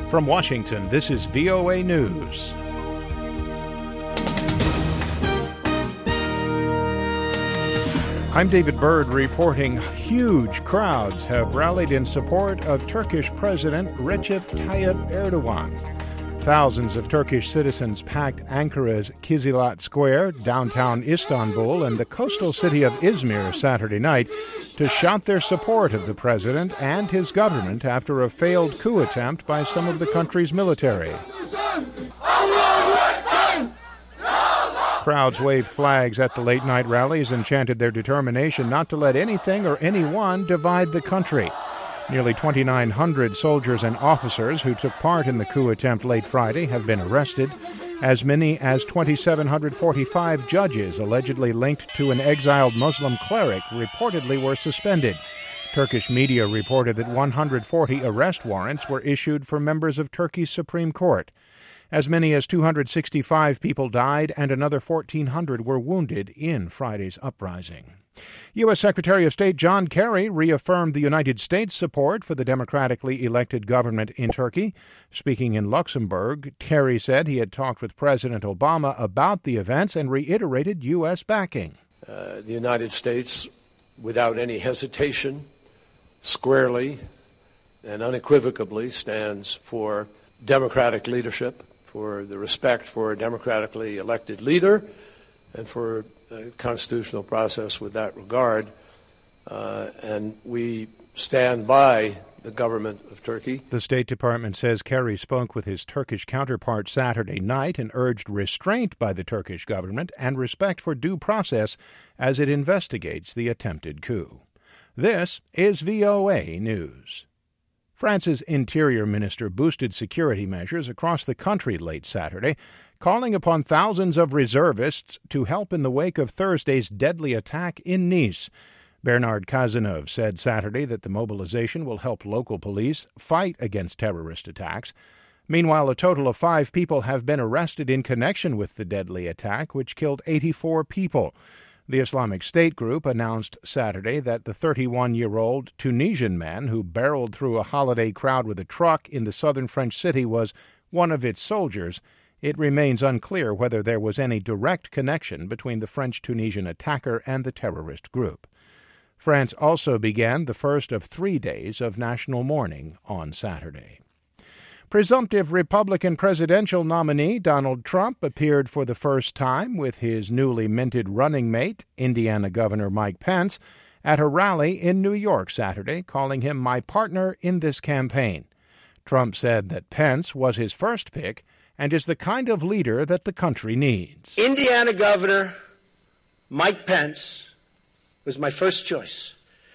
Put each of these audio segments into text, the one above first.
From Washington, this is VOA News. I'm David Byrd reporting huge crowds have rallied in support of Turkish President Recep Tayyip Erdogan. Thousands of Turkish citizens packed Ankara's Kizilcik Square, downtown Istanbul, and the coastal city of Izmir Saturday night to shout their support of the president and his government after a failed coup attempt by some of the country's military. Crowds waved flags at the late-night rallies and chanted their determination not to let anything or anyone divide the country. Nearly 2,900 soldiers and officers who took part in the coup attempt late Friday have been arrested. As many as 2,745 judges allegedly linked to an exiled Muslim cleric reportedly were suspended. Turkish media reported that 140 arrest warrants were issued for members of Turkey's Supreme Court. As many as 265 people died and another 1,400 were wounded in Friday's uprising. U.S. Secretary of State John Kerry reaffirmed the United States' support for the democratically elected government in Turkey. Speaking in Luxembourg, Kerry said he had talked with President Obama about the events and reiterated U.S. backing. The United States, without any hesitation, squarely and unequivocally stands for democratic leadership, for the respect for a democratically elected leader, and for the constitutional process with that regard. And we stand by the government of Turkey. The State Department says Kerry spoke with his Turkish counterpart Saturday night and urged restraint by the Turkish government and respect for due process as it investigates the attempted coup. This is VOA News. France's interior minister boosted security measures across the country late Saturday, calling upon thousands of reservists to help in the wake of Thursday's deadly attack in Nice. Bernard Cazeneuve said Saturday that the mobilization will help local police fight against terrorist attacks. Meanwhile, a total of 5 people have been arrested in connection with the deadly attack, which killed 84 people. The Islamic State group announced Saturday that the 31-year-old Tunisian man who barreled through a holiday crowd with a truck in the southern French city was one of its soldiers. It remains unclear whether there was any direct connection between the French-Tunisian attacker and the terrorist group. France also began the first of 3 days of national mourning on Saturday. Presumptive Republican presidential nominee Donald Trump appeared for the first time with his newly minted running mate, Indiana Governor Mike Pence, at a rally in New York Saturday, calling him my partner in this campaign. Trump said that Pence was his first pick and is the kind of leader that the country needs. Indiana Governor Mike Pence was my first choice.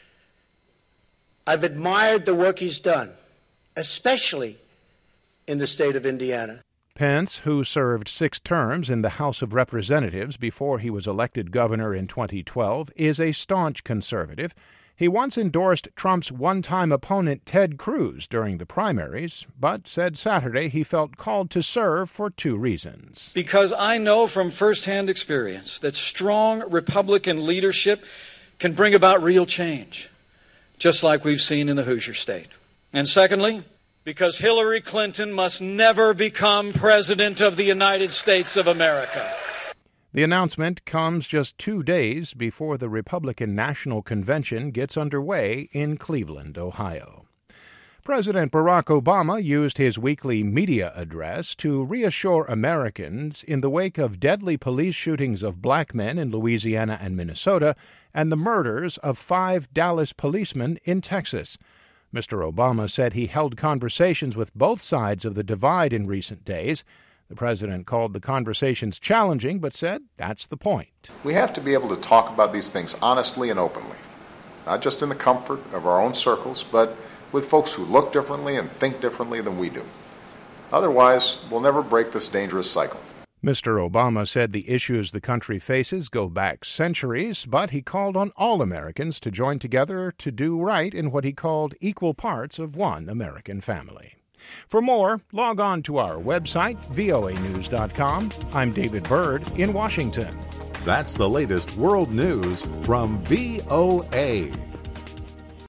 I've admired the work he's done, especially in the state of Indiana. Pence, who served 6 terms in the House of Representatives before he was elected governor in 2012, is a staunch conservative. He once endorsed Trump's one-time opponent Ted Cruz during the primaries, but said Saturday he felt called to serve for 2 reasons. Because I know from firsthand experience that strong Republican leadership can bring about real change, just like we've seen in the Hoosier State. And secondly, because Hillary Clinton must never become President of the United States of America. The announcement comes just 2 days before the Republican National Convention gets underway in Cleveland, Ohio. President Barack Obama used his weekly media address to reassure Americans in the wake of deadly police shootings of black men in Louisiana and Minnesota and the murders of 5 Dallas policemen in Texas. Mr. Obama said he held conversations with both sides of the divide in recent days. The president called the conversations challenging, but said that's the point. We have to be able to talk about these things honestly and openly, not just in the comfort of our own circles, but with folks who look differently and think differently than we do. Otherwise, we'll never break this dangerous cycle. Mr. Obama said the issues the country faces go back centuries, but he called on all Americans to join together to do right in what he called equal parts of one American family. For more, log on to our website, voanews.com. I'm David Byrd in Washington. That's the latest world news from VOA.